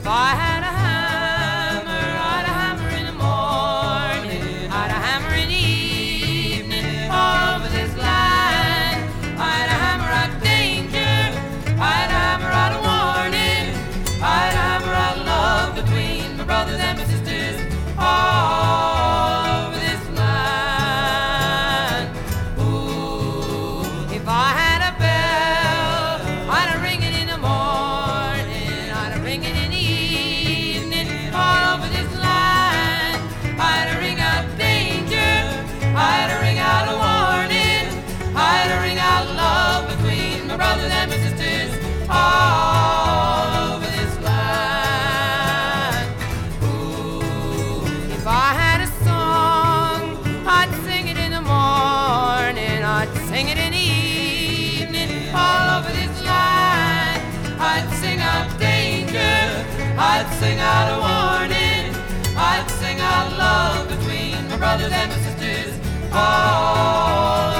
I had a hammer, I'd a hammer in the morning, I'd a hammer in the evening, all over this land. I'd a hammer out danger, I'd a hammer out a warning, I'd a hammer out love between my brothers and my sisters, all over this land. Ooh, if I had a bell, I'd a ring it in the morning, I'd a ring it in the evening, all over this land. I'd a ring out danger, I'd a ring out a warning, I'd a ring out love between my brothers and my sisters, all over this land. Ooh, if I had a song, I'd sing it in the morning, I'd sing it in the evening, all over this land. I'd sing out danger, I'd sing out a warning, I'd sing out love between my brothers and my sisters, all